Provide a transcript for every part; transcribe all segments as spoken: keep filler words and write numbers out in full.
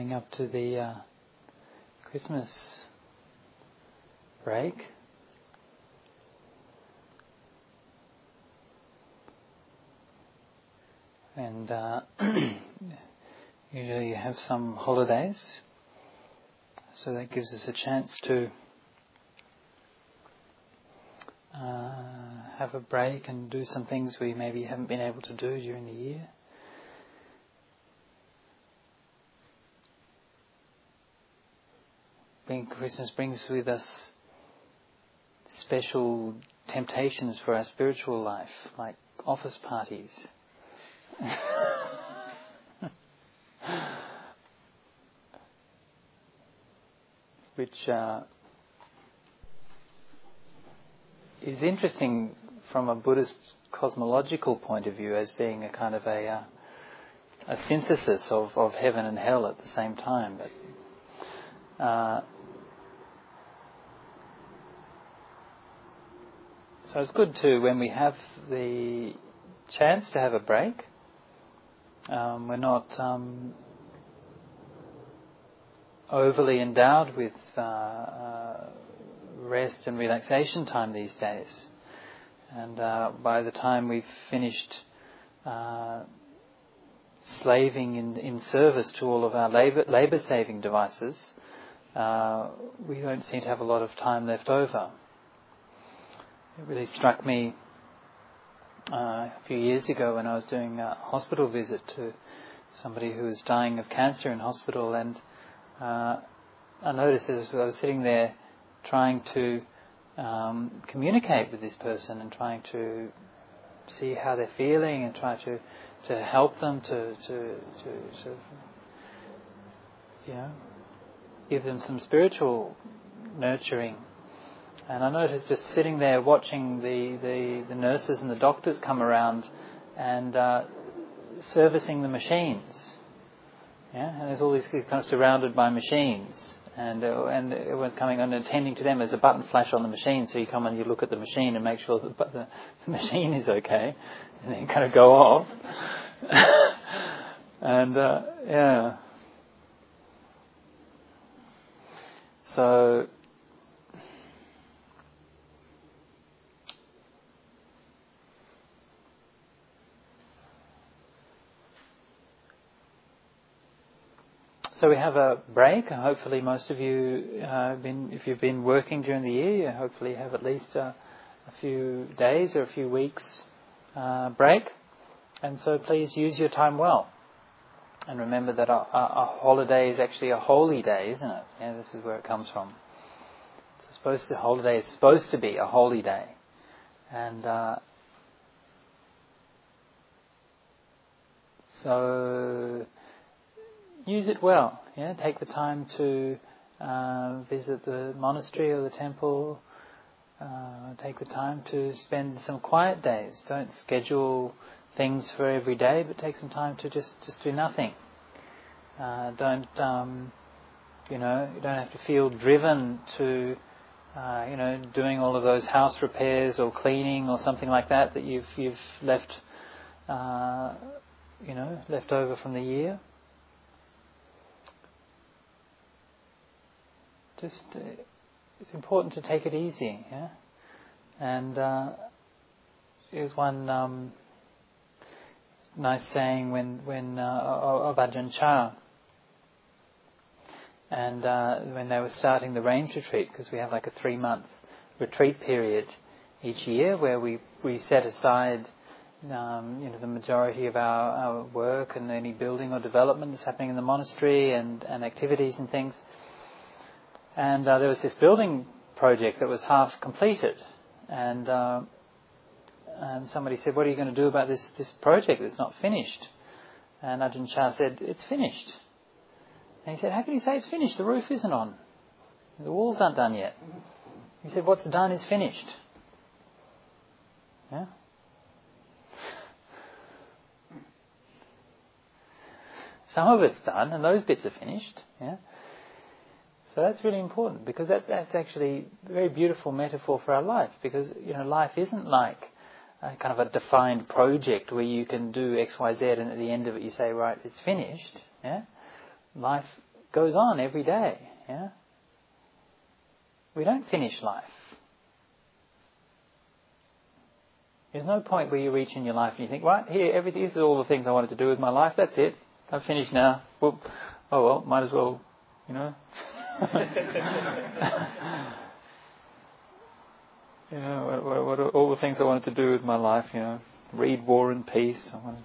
coming up to the uh, Christmas break. And uh, usually you have some holidays, so that gives us a chance to uh, have a break and do some things we maybe haven't been able to do during the year. Being Christmas brings with us special temptations for our spiritual life, like office parties. Which uh, is interesting from a Buddhist cosmological point of view as being a kind of a uh, a synthesis of, of heaven and hell at the same time. But uh, so it's good too when we have the chance to have a break. Um, we're not um, overly endowed with uh, uh, rest and relaxation time these days. And uh, by the time we've finished uh, slaving in, in service to all of our labor, labor-saving devices, uh, we don't seem to have a lot of time left over. It really struck me Uh, a few years ago when I was doing a hospital visit to somebody who was dying of cancer in hospital, and uh, I noticed as I was sitting there trying to um, communicate with this person and trying to see how they're feeling and try to, to help them to, to, to sort of, you know, give them some spiritual nurturing. And I noticed just sitting there watching the, the, the nurses and the doctors come around and uh, servicing the machines. Yeah, and there's all these kids kind of surrounded by machines, and uh, and everyone's coming on and attending to them. There's a button flash on the machine, so you come and you look at the machine and make sure that the, the machine is okay, and then you kind of go off. and uh, yeah, so. So we have a break. Hopefully most of you uh, have been, if you've been working during the year, you hopefully have at least a, a few days or a few weeks uh, break. And so please use your time well. And remember that a, a, a holiday is actually a holy day, isn't it? Yeah, this is where it comes from. It's supposed to, holiday is supposed to be a holy day. And uh, so... use it well. Yeah, take the time to uh, visit the monastery or the temple. Uh, take the time to spend some quiet days. Don't schedule things for every day, but take some time to just, just do nothing. Uh, don't um, you know? You don't have to feel driven to uh, you know doing all of those house repairs or cleaning or something like that that you've you've left uh, you know left over from the year. Just, uh, it's important to take it easy, yeah. And uh, here's one um, nice saying when when uh, of Ajahn Chah, and uh, when they were starting the Rains Retreat, because we have like a three-month retreat period each year where we we set aside um, you know the majority of our, our work and any building or development that's happening in the monastery and, and activities and things. And uh, there was this building project that was half completed, and uh, and somebody said, "What are you going to do about this this project that's not finished?" And Ajahn Chah said, "It's finished." And he said, "How can you say it's finished? The roof isn't on. The walls aren't done yet." He said, "What's done is finished." Yeah. Some of it's done, and those bits are finished. Yeah. So that's really important, because that's, that's actually a very beautiful metaphor for our life, because, you know, life isn't like a kind of a defined project where you can do X, Y, Z and at the end of it you say, right, it's finished. Yeah? Life goes on every day. Yeah, we don't finish life. There's no point where you reach in your life and you think, right, here, everything, this is all the things I wanted to do with my life, that's it, I've finished now. Well, oh well, might as well, you know. you know, what, what, what are all the things I wanted to do with my life, you know, read War and Peace. I want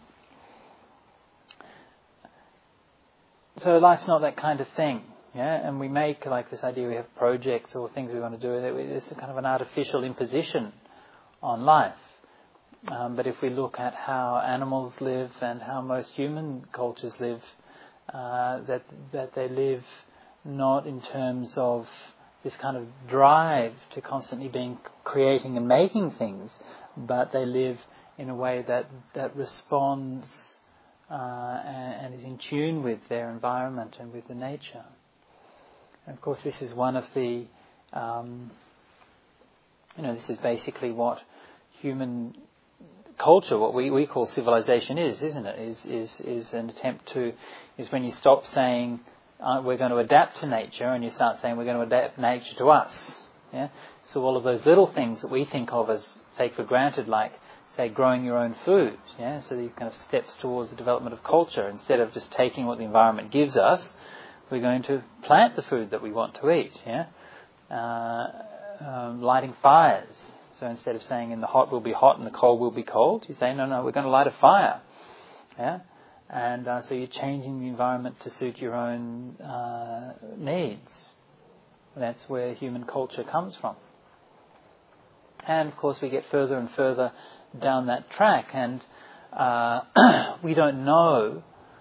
to... So life's not that kind of thing, yeah, and we make like this idea we have projects or things we want to do with it, it's a kind of an artificial imposition on life. Um, but if we look at how animals live and how most human cultures live, uh, that that they live not in terms of this kind of drive to constantly being creating and making things, but they live in a way that that responds uh, and, and is in tune with their environment and with the nature. And of course, this is one of the, um, you know, this is basically what human culture, what we, we call civilization is, isn't it? Is is is an attempt to, is when you stop saying uh, we're going to adapt to nature and you start saying we're going to adapt nature to us. Yeah. So all of those little things that we think of as take for granted, like say growing your own food. Yeah. So these kind of steps towards the development of culture. Instead of just taking what the environment gives us, we're going to plant the food that we want to eat. Yeah. Uh, um, lighting fires. So instead of saying in the hot will be hot and the cold will be cold, you say, no, no, we're going to light a fire. Yeah? And uh, so you're changing the environment to suit your own uh, needs. That's where human culture comes from. And of course we get further and further down that track, and uh, we don't know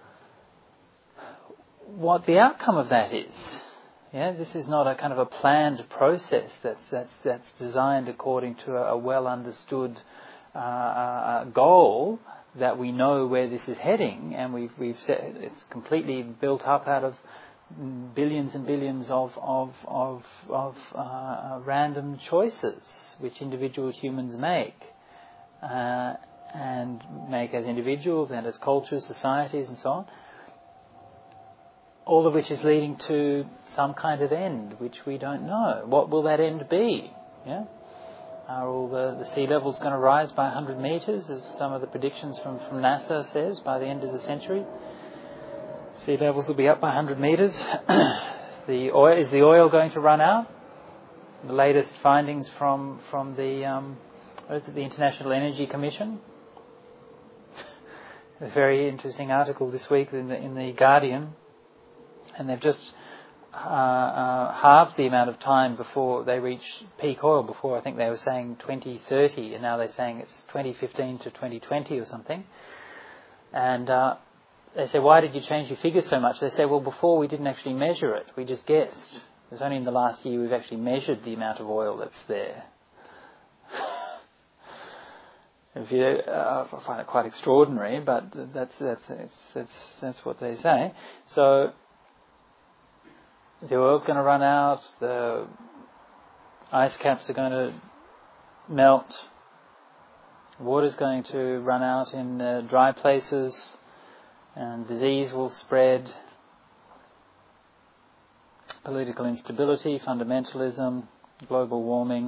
what the outcome of that is. Yeah, this is not a kind of a planned process that's that's that's designed according to a, a well understood uh, uh, goal that we know where this is heading, and we've we've set, it's completely built up out of billions and billions of of of, of uh, random choices which individual humans make uh, and make as individuals and as cultures, societies, and so on. All of which is leading to some kind of end, which we don't know. What will that end be? Yeah, are all the, the sea levels going to rise by one hundred metres, as some of the predictions from, from NASA says, by the end of the century? Sea levels will be up by one hundred metres. the oil, is the oil going to run out? The latest findings from from the um, what is it, the International Energy Commission. A very interesting article this week in the in the Guardian. And they've just uh, uh, halved the amount of time before they reach peak oil. Before, I think they were saying twenty thirty, and now they're saying it's twenty fifteen to twenty twenty or something. And uh, they say, why did you change your figures so much? They say, well, before we didn't actually measure it. We just guessed. It was only in the last year we've actually measured the amount of oil that's there. If you, uh, I find it quite extraordinary, but that's that's that's that's, that's what they say. So the oil's going to run out, the ice caps are going to melt, water's going to run out in uh, dry places, and disease will spread, political instability, fundamentalism, global warming.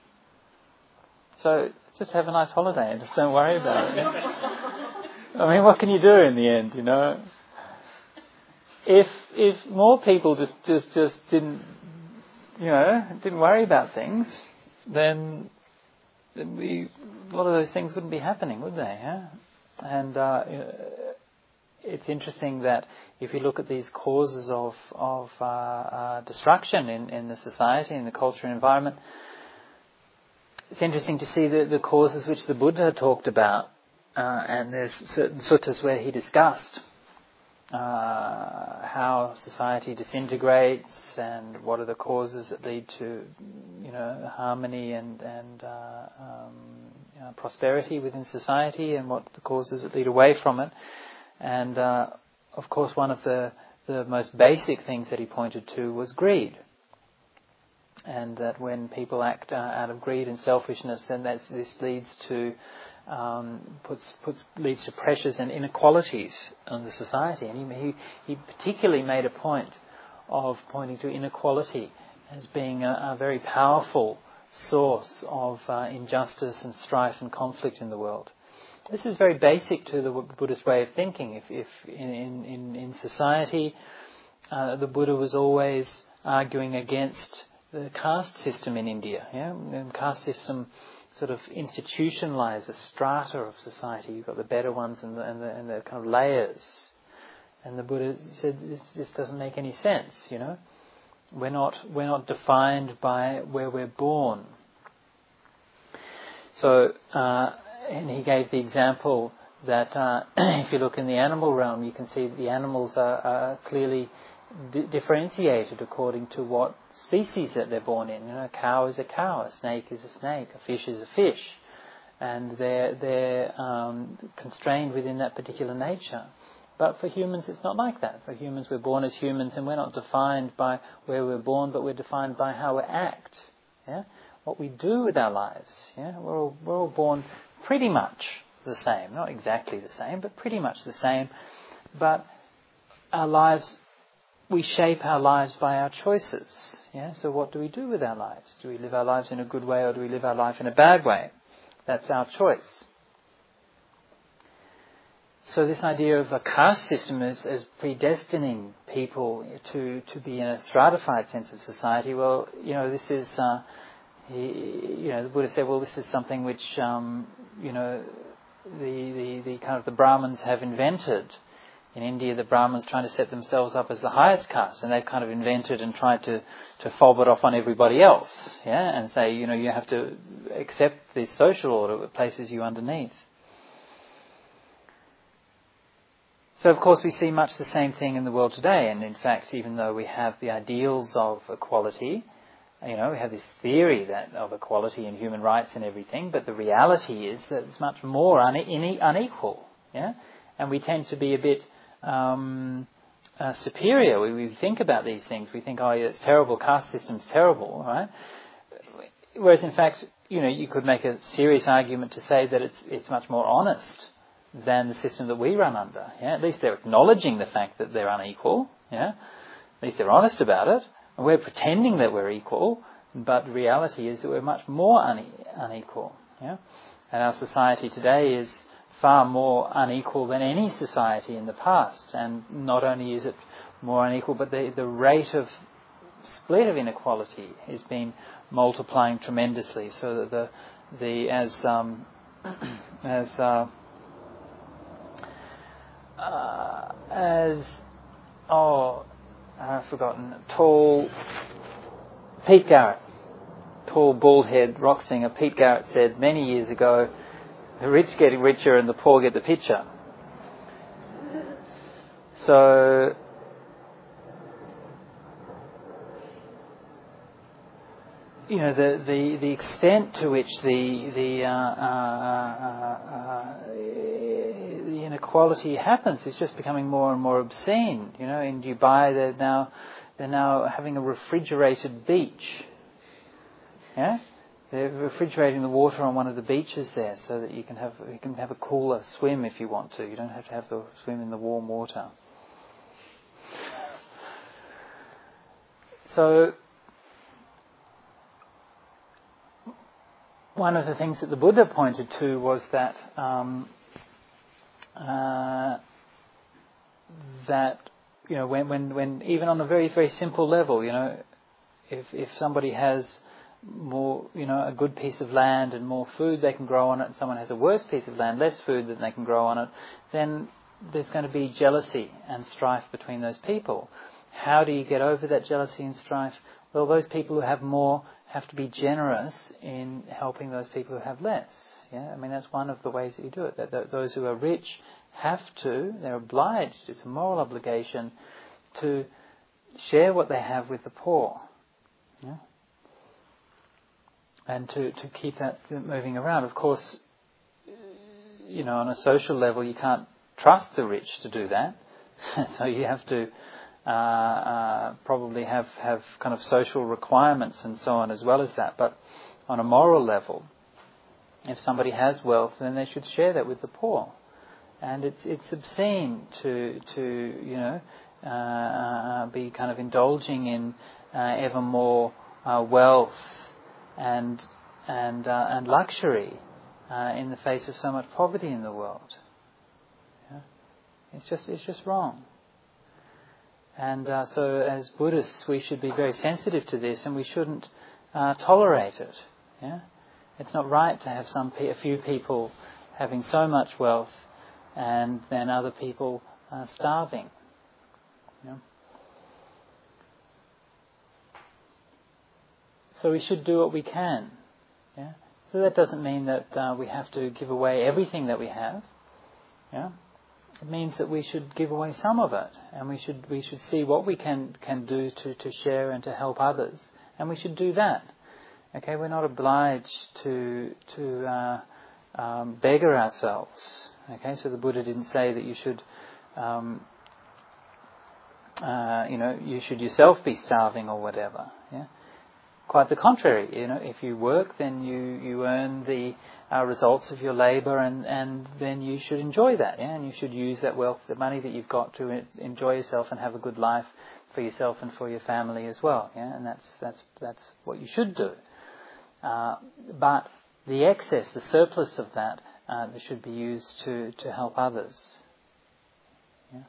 So just have a nice holiday and just don't worry about it. I mean, what can you do in the end, you know? If if more people just, just, just didn't, you know, didn't worry about things, then, then we, a lot of those things wouldn't be happening, would they? Yeah? And uh, it's interesting that if you look at these causes of of uh, uh, destruction in, in the society, in the culture and environment, it's interesting to see the, the causes which the Buddha talked about, uh, and there's certain suttas where he discussed Uh, how society disintegrates and what are the causes that lead to, you know, harmony and and uh, um, uh, prosperity within society, and what the causes that lead away from it. And uh, of course, one of the the most basic things that he pointed to was greed, and that when people act uh, out of greed and selfishness, then that's, this leads to Um, puts puts leads to pressures and inequalities on the society. And he, he he particularly made a point of pointing to inequality as being a, a very powerful source of uh, injustice and strife and conflict in the world. This is very basic to the Buddhist way of thinking. If, if in, in, in society, uh, the Buddha was always arguing against the caste system in India. Yeah? And caste system sort of institutionalized a strata of society. You've got the better ones and the, and the, and the kind of layers. And the Buddha said, this, this doesn't make any sense, you know. We're not, we're not defined by where we're born. So, uh, and he gave the example that uh, if you look in the animal realm, you can see the animals are, are clearly d- differentiated according to what species that they're born in. You know, a cow is a cow, a snake is a snake, a fish is a fish, and they're they're um, constrained within that particular nature. But for humans, it's not like that. For humans, we're born as humans, and we're not defined by where we're born, but we're defined by how we act. Yeah, what we do with our lives. Yeah, we're all we're all born pretty much the same, not exactly the same, but pretty much the same. But our lives, we shape our lives by our choices. Yeah. So what do we do with our lives? Do we live our lives in a good way or do we live our life in a bad way? That's our choice. So this idea of a caste system as, as predestining people to, to be in a stratified sense of society, well, you know, this is, uh, he, you know, the Buddha said, well, this is something which, um, you know, the, the, the kind of the Brahmins have invented. In India, the Brahmins trying to set themselves up as the highest caste, and they've kind of invented and tried to, to fob it off on everybody else, yeah, and say, you know, you have to accept this social order that places you underneath. So, of course, we see much the same thing in the world today, and in fact, even though we have the ideals of equality, you know, we have this theory that of equality and human rights and everything, but the reality is that it's much more une- une- unequal, yeah, and we tend to be a bit Um, uh, superior. We, we think about these things. We think, oh, yeah, it's terrible. Caste system's terrible, right? Whereas, in fact, you know, you could make a serious argument to say that it's it's much more honest than the system that we run under. Yeah, at least they're acknowledging the fact that they're unequal. Yeah, at least they're honest about it. And we're pretending that we're equal, but the reality is that we're much more une- unequal. Yeah, and our society today is far more unequal than any society in the past. And not only is it more unequal, but the, the rate of split of inequality has been multiplying tremendously. So that the the as um, as uh, uh, as oh I've forgotten tall Pete Garrett, tall bald head rock singer Pete Garrett said many years ago, the rich get richer and the poor get the picture. So, you know, the, the, the extent to which the the, uh, uh, uh, uh, the inequality happens is just becoming more and more obscene. You know, in Dubai they're now they're now having a refrigerated beach. Yeah. They're refrigerating the water on one of the beaches there, so that you can have you can have a cooler swim if you want to. You don't have to have to swim in the warm water. So, one of the things that the Buddha pointed to was that um, uh, that you know when, when when even on a very very simple level, you know, if if somebody has more, you know, a good piece of land and more food they can grow on it, and someone has a worse piece of land, less food than they can grow on it, then there's going to be jealousy and strife between those people. How do you get over that jealousy and strife? Well, those people who have more have to be generous in helping those people who have less. Yeah, I mean, that's one of the ways that you do it. That, that those who are rich have to, they're obliged, it's a moral obligation to share what they have with the poor. Yeah. And to, to keep that moving around. Of course, you know, on a social level, you can't trust the rich to do that. So you have to uh, uh, probably have, have kind of social requirements and so on as well as that. But on a moral level, if somebody has wealth, then they should share that with the poor. And it's it's obscene to to you know uh, uh, be kind of indulging in uh, ever more uh, wealth and and uh, and luxury uh, in the face of so much poverty in the world. Yeah? It's just it's just wrong. And uh, so, as Buddhists, we should be very sensitive to this, and we shouldn't uh, tolerate it. Yeah, it's not right to have some pe- a few people having so much wealth, and then other people uh, starving. Yeah. So we should do what we can. Yeah. So that doesn't mean that uh, we have to give away everything that we have. Yeah. It means that we should give away some of it, and we should we should see what we can can do to, to share and to help others, and we should do that. Okay, we're not obliged to to uh, um, beggar ourselves. Okay, so the Buddha didn't say that you should, um, uh, you know, you should yourself be starving or whatever. Yeah. Quite the contrary, you know, if you work, then you, you earn the uh, results of your labour, and, and then you should enjoy that, yeah, and you should use that wealth, the money that you've got, to enjoy yourself and have a good life for yourself and for your family as well, yeah, and that's that's that's what you should do. Uh, but the excess, the surplus of that, uh, should be used to, to help others. Yeah.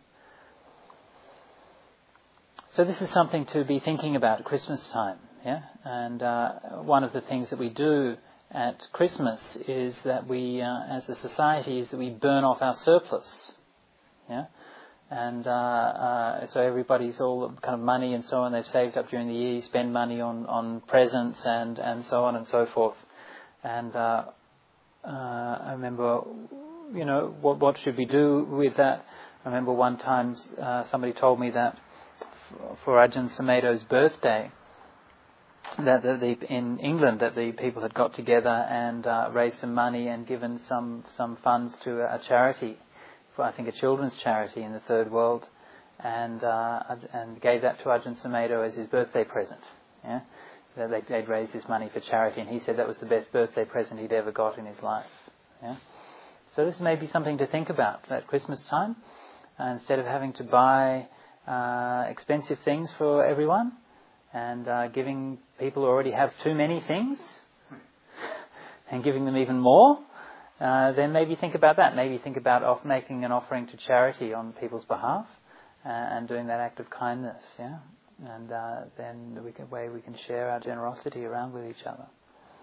So this is something to be thinking about at Christmas time. Yeah, and uh, one of the things that we do at Christmas is that we, uh, as a society, is that we burn off our surplus. Yeah, and uh, uh, so everybody's all kind of money and so on they've saved up during the year. You spend money on, on presents and, and so on and so forth. And uh, uh, I remember, you know, what what should we do with that? I remember one time uh, somebody told me that for Ajahn Sumedho's birthday, that the, the, in England, that the people had got together and uh, raised some money and given some, some funds to a charity, for I think a children's charity in the third world, and uh, and gave that to Ajahn Sumedho as his birthday present. Yeah, that they, they'd raised this money for charity, and he said that was the best birthday present he'd ever got in his life. Yeah, so this may be something to think about at Christmas time, uh, instead of having to buy uh, expensive things for everyone, and uh, giving people who already have too many things and giving them even more, uh, then maybe think about that. Maybe think about off making an offering to charity on people's behalf uh, and doing that act of kindness. Yeah, and uh, then the way we can share our generosity around with each other.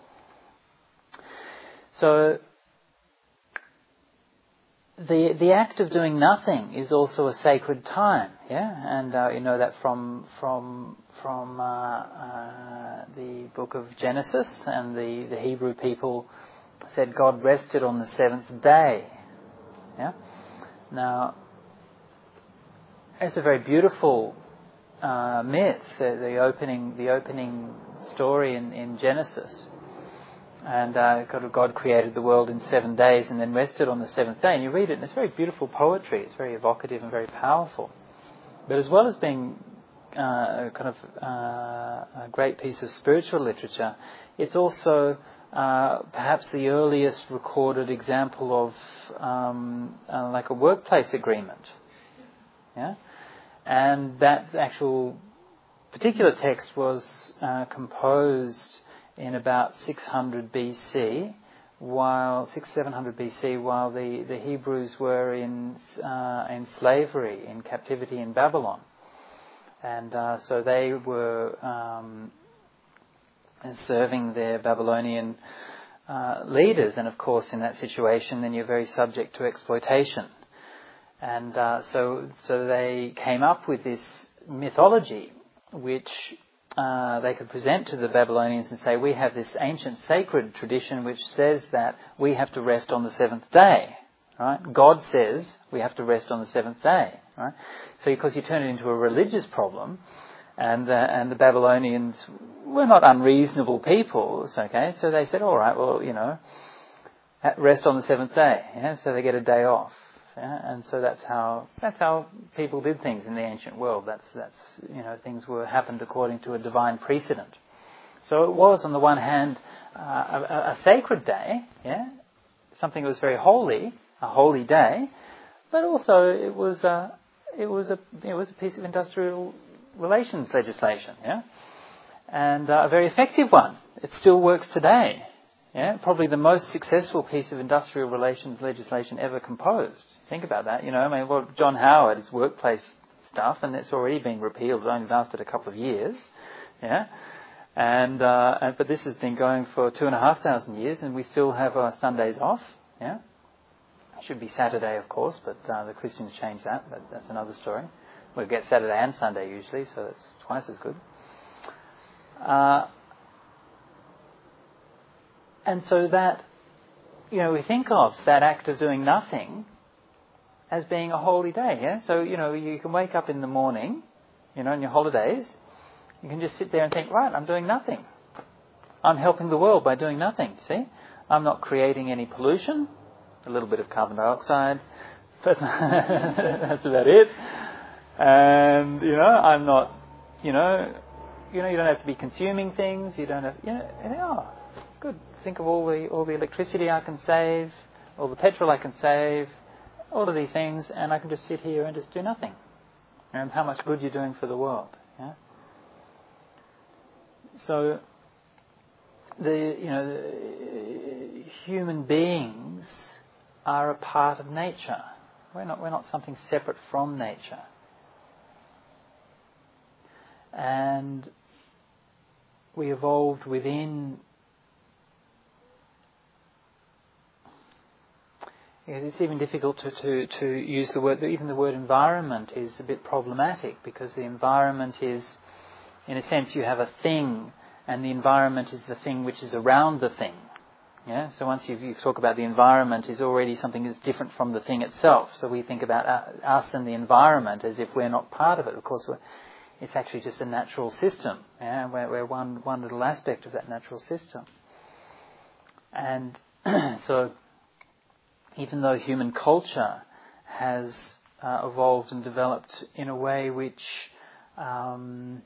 So The the act of doing nothing is also a sacred time, yeah, and uh, you know that from from from uh, uh, the book of Genesis, and the, the Hebrew people said God rested on the seventh day, yeah. Now, it's a very beautiful uh, myth, the, the opening the opening story in, in Genesis. And uh, God, God created the world in seven days and then rested on the seventh day. And you read it, and it's very beautiful poetry. It's very evocative and very powerful. But as well as being uh, kind of uh, a great piece of spiritual literature, it's also uh, perhaps the earliest recorded example of um, uh, like a workplace agreement. Yeah, and that actual particular text was uh, composed in about six hundred B C, while six seven hundred B C, while the, the Hebrews were in uh, in slavery, in captivity in Babylon, and uh, so they were um, serving their Babylonian uh, leaders, and of course, in that situation, then you're very subject to exploitation, and uh, so so they came up with this mythology, which Uh, they could present to the Babylonians and say, we have this ancient sacred tradition which says that we have to rest on the seventh day, right? God says we have to rest on the seventh day, right? So, because you turn it into a religious problem, and uh, and the Babylonians were not unreasonable people, it's okay. So they said, all right, well, you know, rest on the seventh day, yeah? So they get a day off. Yeah, and so that's how that's how people did things in the ancient world. That's that's you know things were happened according to a divine precedent. So it was, on the one hand, uh, a, a sacred day, yeah, something that was very holy, a holy day, but also it was uh, it was a it was a piece of industrial relations legislation, yeah, and uh, a very effective one. It still works today. Yeah, probably the most successful piece of industrial relations legislation ever composed. Think about that. You know, I mean, well, John Howard, his workplace stuff, and it's already been repealed. It only lasted a couple of years. Yeah, and, uh, and but this has been going for two and a half thousand years, and we still have our Sundays off. Yeah, it should be Saturday, of course, but uh, the Christians changed that. But that's another story. We get Saturday and Sunday usually, so it's twice as good. Uh, And so that, you know, we think of that act of doing nothing as being a holy day, yeah? So, you know, you can wake up in the morning, you know, on your holidays, you can just sit there and think, right, I'm doing nothing. I'm helping the world by doing nothing, see? I'm not creating any pollution, a little bit of carbon dioxide, but that's about it. And, you know, I'm not, you know, you know, you don't have to be consuming things, you don't have, you know, and they are. Good. Think of all the all the electricity I can save, all the petrol I can save, all of these things, and I can just sit here and just do nothing. And how much good you're doing for the world. Yeah. So the you know the human beings are a part of nature. We're not we're not something separate from nature. And we evolved within. It's even difficult to, to, to use the word, even the word environment is a bit problematic, because the environment is, in a sense, you have a thing, and the environment is the thing which is around the thing. Yeah. So once you, you talk about the environment, is already something that's different from the thing itself. So we think about us and the environment as if we're not part of it. Of course, we're, it's actually just a natural system. Yeah, we're, we're one one little aspect of that natural system. And so. Even though human culture has uh, evolved and developed in a way which um,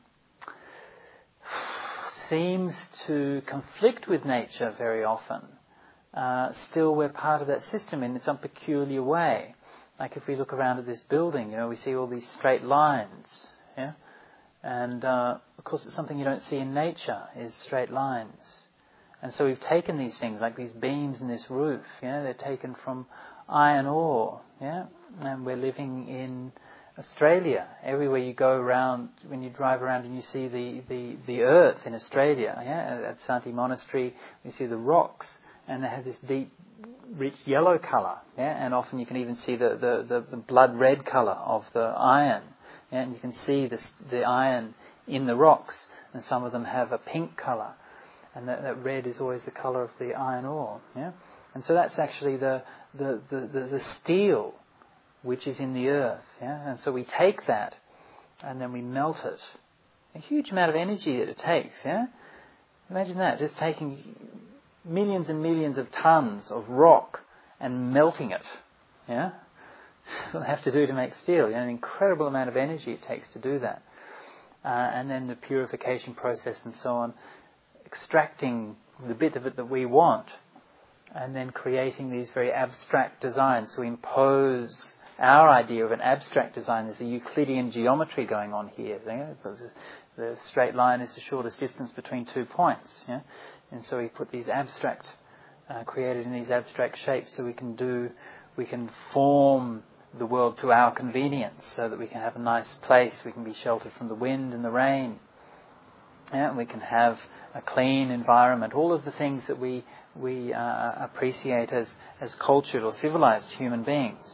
seems to conflict with nature very often, uh, still we're part of that system in some peculiar way. Like if we look around at this building, you know, we see all these straight lines, yeah, and uh, of course it's something you don't see in nature, is straight lines. And so we've taken these things, like these beams in this roof, yeah, they're taken from iron ore, yeah, and we're living in Australia. Everywhere you go around, when you drive around and you see the, the, the earth in Australia, yeah, at Santee Monastery, you see the rocks, and they have this deep, rich yellow colour, yeah, and often you can even see the, the, the, the blood red colour of the iron, yeah, and you can see this, the iron in the rocks, and some of them have a pink colour. And that, that red is always the colour of the iron ore, yeah. And so that's actually the the, the, the the steel which is in the earth, yeah. And so we take that, and then we melt it. A huge amount of energy that it takes, yeah. Imagine that, just taking millions and millions of tons of rock and melting it, yeah. That's what they have to do to make steel. You know, an incredible amount of energy it takes to do that, uh, and then the purification process and so on. Extracting the bit of it that we want, and then creating these very abstract designs. So we impose our idea of an abstract design. There's a Euclidean geometry going on here. Because the straight line is the shortest distance between two points. Yeah? And so we put these abstract, uh, created in these abstract shapes, so we can do, we can form the world to our convenience, so that we can have a nice place, we can be sheltered from the wind and the rain. Yeah, and we can have a clean environment, all of the things that we we uh, appreciate as, as cultured or civilized human beings.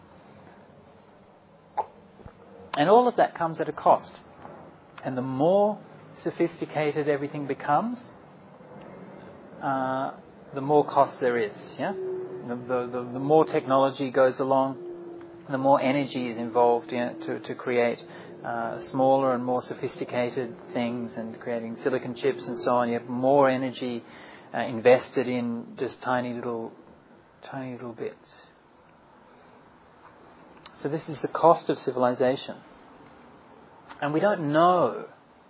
And all of that comes at a cost. And the more sophisticated everything becomes, uh, the more cost there is. Yeah, the, the, the, the more technology goes along, the more energy is involved in it to, to create uh, smaller and more sophisticated things, and creating silicon chips and so on. You have more energy uh, invested in just tiny little, tiny little bits. So this is the cost of civilization. And we don't know,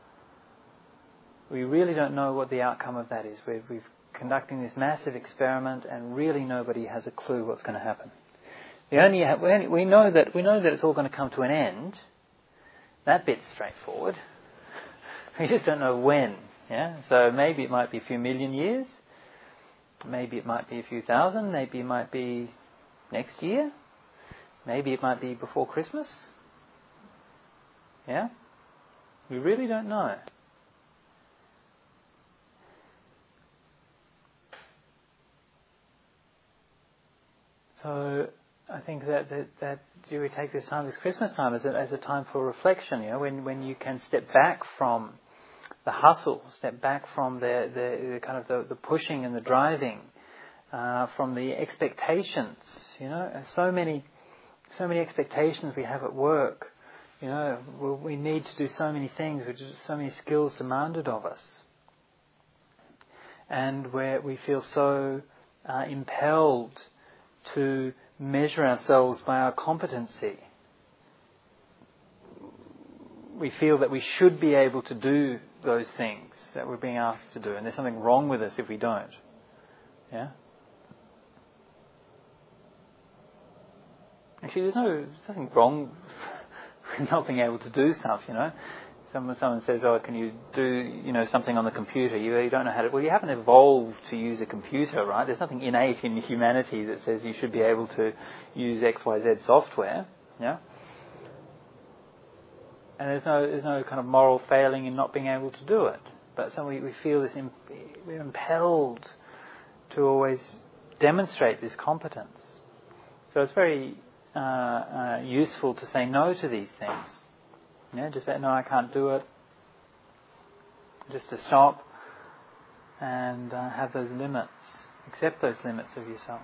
we really don't know what the outcome of that is. We're, we're conducting this massive experiment, and really nobody has a clue what's going to happen. We only, have, we only we know that we know that it's all going to come to an end. That bit's straightforward. We just don't know when. Yeah. So maybe it might be a few million years. Maybe it might be a few thousand. Maybe it might be next year. Maybe it might be before Christmas. Yeah. We really don't know. So I think that, that, that do we take this time, this Christmas time, as a, as a time for reflection, you know, when, when you can step back from the hustle, step back from the, the, the kind of the, the pushing and the driving, uh, from the expectations, you know, so many, so many expectations we have at work, you know, we need to do so many things, which is so many skills demanded of us. And where we feel so uh, impelled to measure ourselves by our competency. We feel that we should be able to do those things that we're being asked to do, and there's something wrong with us if we don't. Yeah? Actually, there's no there's nothing wrong with not being able to do stuff, you know. Someone, someone says, oh, can you do, you know, something on the computer? You, you don't know how to... Well, you haven't evolved to use a computer, right? There's nothing innate in humanity that says you should be able to use X Y Z software, yeah? And there's no there's no kind of moral failing in not being able to do it. But so we, we feel this... Imp- we're impelled to always demonstrate this competence. So it's very uh, uh, useful to say no to these things. Yeah, just say, no, I can't do it. Just to stop and uh, have those limits. Accept those limits of yourself.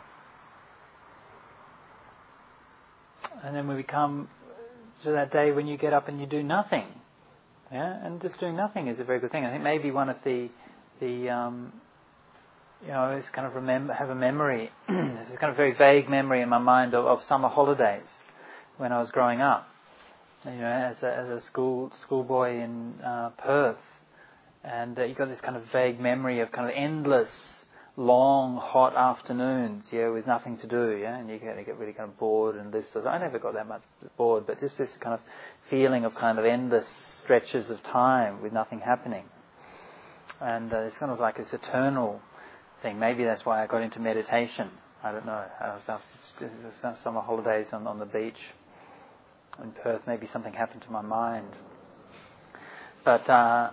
And then we become to that day when you get up and you do nothing. Yeah, and just doing nothing is a very good thing. I think maybe one of the, the um, you know, is kind of remember, have a memory, there's a kind of very vague memory in my mind of, of summer holidays when I was growing up. You know, as a, as a school schoolboy in uh, Perth, and uh, you got this kind of vague memory of kind of endless, long, hot afternoons, yeah, with nothing to do, yeah, and you get, you get really kind of bored and listless. I never got that much bored, but just this kind of feeling of kind of endless stretches of time with nothing happening, and uh, it's kind of like this eternal thing. Maybe that's why I got into meditation. I don't know. I was after summer holidays on, on the beach in Perth, maybe something happened to my mind. But uh,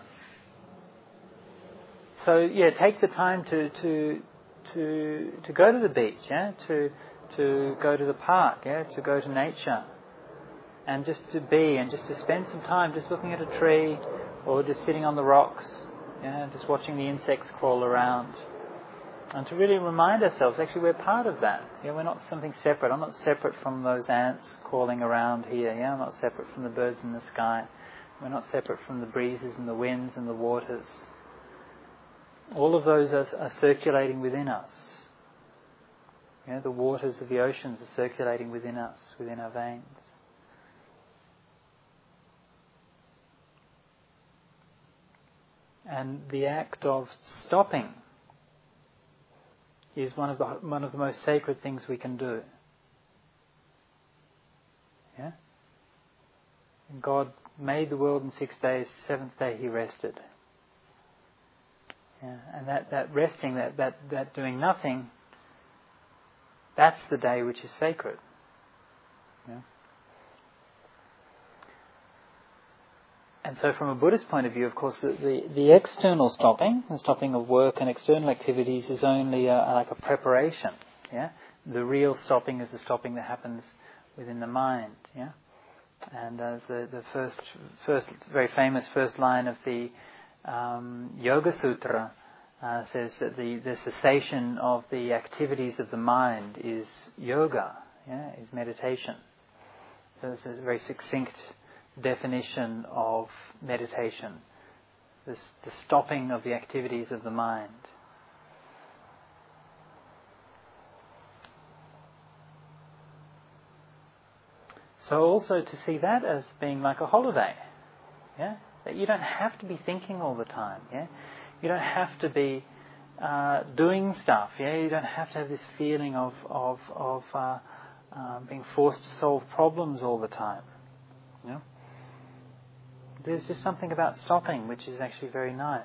so yeah, take the time to to to to go to the beach, yeah, to to go to the park, yeah, to go to nature, and just to be and just to spend some time just looking at a tree or just sitting on the rocks, yeah, just watching the insects crawl around. And to really remind ourselves, actually, we're part of that. Yeah, we're not something separate. I'm not separate from those ants crawling around here. Yeah, I'm not separate from the birds in the sky. We're not separate from the breezes and the winds and the waters. All of those are, are circulating within us. Yeah, the waters of the oceans are circulating within us, within our veins. And the act of stopping is one of the one of the most sacred things we can do. Yeah? And God made the world in six days, the seventh day He rested. Yeah? And that, that resting, that, that, that doing nothing, that's the day which is sacred. Yeah? And so from a Buddhist point of view, of course, the, the, the external stopping, the stopping of work and external activities is only a, like a preparation. Yeah, the real stopping is the stopping that happens within the mind. Yeah, and as the, the first, first very famous first line of the um, Yoga Sutra uh, says that the, the cessation of the activities of the mind is yoga. Yeah, is meditation. So this is a very succinct definition of meditation, this, the stopping of the activities of the mind. So also to see that as being like a holiday, yeah, that you don't have to be thinking all the time, yeah, you don't have to be uh, doing stuff, yeah, you don't have to have this feeling of of of uh, um, being forced to solve problems all the time. You know? There's just something about stopping which is actually very nice.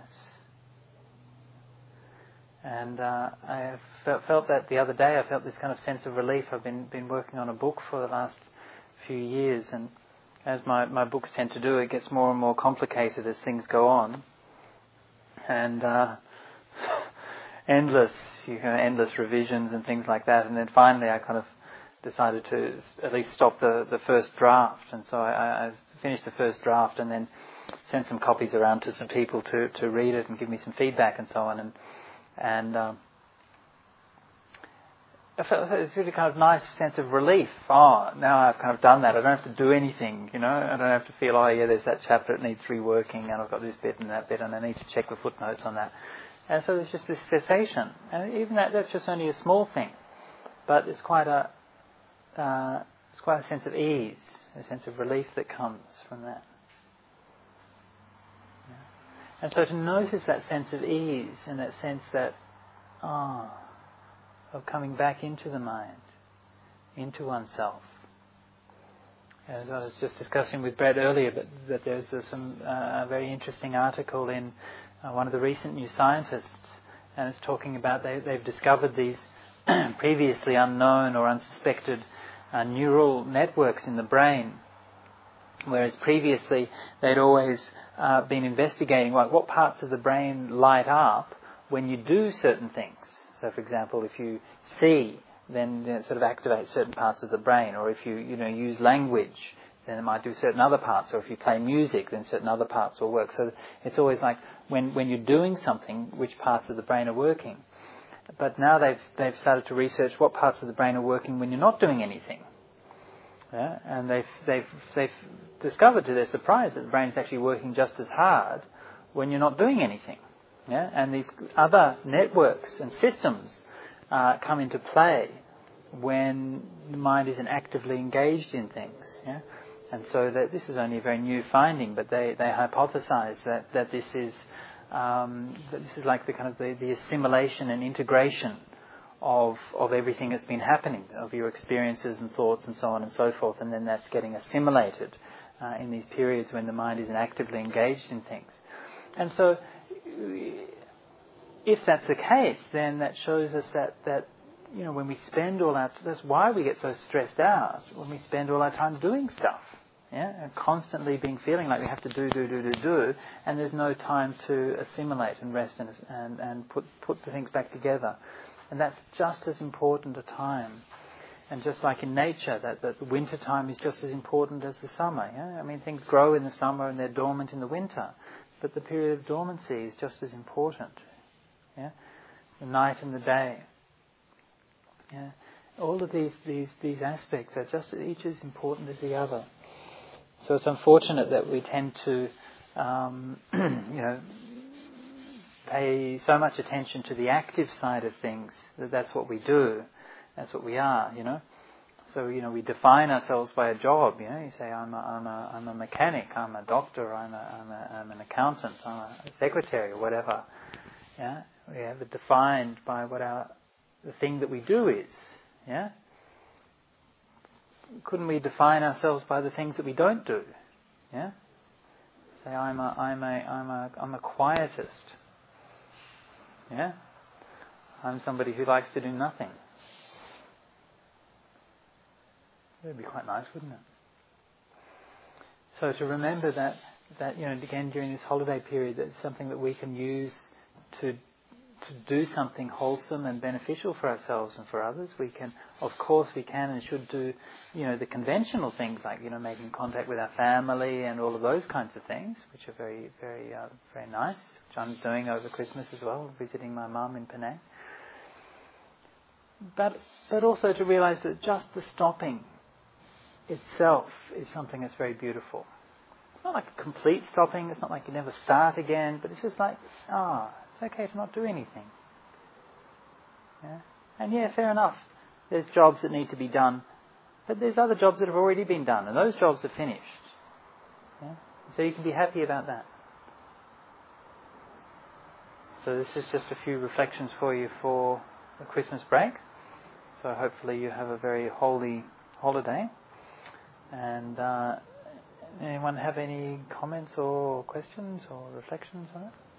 And uh, I felt, felt that the other day. I felt this kind of sense of relief. I've been been working on a book for the last few years, and as my, my books tend to do, it gets more and more complicated as things go on. And uh, endless, you know, endless revisions and things like that. And then finally I kind of decided to at least stop the, the first draft. And so I, I finished the first draft and then sent some copies around to some people to, to read it and give me some feedback and so on. And And um, I felt it's really kind of nice sense of relief. Oh, now I've kind of done that. I don't have to do anything, you know. I don't have to feel, oh yeah, there's that chapter that needs reworking, and I've got this bit and that bit, and I need to check the footnotes on that. And so there's just this cessation, and even that that's just only a small thing, but it's quite a uh, it's quite a sense of ease, a sense of relief that comes from that. And so to notice that sense of ease and that sense that, ah, oh, of coming back into the mind, into oneself. As I was just discussing with Brad earlier, that, that there's uh, some uh, a very interesting article in uh, one of the recent New Scientists, and it's talking about they, they've discovered these previously unknown or unsuspected uh, neural networks in the brain. Whereas previously they'd always uh, been investigating like what parts of the brain light up when you do certain things. So, for example, if you see, then it sort of activates certain parts of the brain. Or if you, you know, use language, then it might do certain other parts. Or if you play music, then certain other parts will work. So it's always like when, when you're doing something, which parts of the brain are working. But now they've they've started to research what parts of the brain are working when you're not doing anything. Yeah, and they've they've they've discovered to their surprise that the brain's actually working just as hard when you're not doing anything. Yeah, and these other networks and systems uh, come into play when the mind isn't actively engaged in things. Yeah, and so that this is only a very new finding, but they they hypothesize that that this is um, that this is like the kind of the, the assimilation and integration of of everything that's been happening, of your experiences and thoughts and so on and so forth, and then that's getting assimilated uh, in these periods when the mind isn't actively engaged in things. And so if that's the case, then that shows us that, that you know, when we spend all our, that's why we get so stressed out, when we spend all our time doing stuff, yeah, and constantly being feeling like we have to do, do, do, do, do, and there's no time to assimilate and rest and and, and put, put the things back together. And that's just as important a time. And just like in nature, that, that the winter time is just as important as the summer. Yeah? I mean, things grow in the summer and they're dormant in the winter. But the period of dormancy is just as important. Yeah? The night and the day. Yeah? All of these, these, these aspects are just each as important as the other. So it's unfortunate that we tend to, um, you know, pay so much attention to the active side of things, that that's what we do, that's what we are, you know. So, you know, we define ourselves by a job, you know. You say, I'm a, I'm a, I'm a mechanic, I'm a doctor, I'm, a, I'm, a, I'm an accountant, I'm a secretary, or whatever. Yeah, we have it defined by what our the thing that we do is. Yeah. Couldn't we define ourselves by the things that we don't do? Yeah. Say, I'm a, I'm a, I'm a, I'm a quietist. Yeah? I'm somebody who likes to do nothing. It would be quite nice, wouldn't it? So to remember that, that you know, again during this holiday period, that's something that we can use to to do something wholesome and beneficial for ourselves and for others. We can, of course, we can and should do, you know, the conventional things like, you know, making contact with our family and all of those kinds of things, which are very, very, uh, very nice. Which I'm doing over Christmas as well, visiting my mum in Penang. But, but also to realise that just the stopping itself is something that's very beautiful. It's not like a complete stopping. It's not like you never start again. But it's just like, ah. Oh, it's okay to not do anything. Yeah? And yeah, fair enough. There's jobs that need to be done. But there's other jobs that have already been done. And those jobs are finished. Yeah? So you can be happy about that. So this is just a few reflections for you for the Christmas break. So hopefully you have a very holy holiday. And uh, anyone have any comments or questions or reflections on it?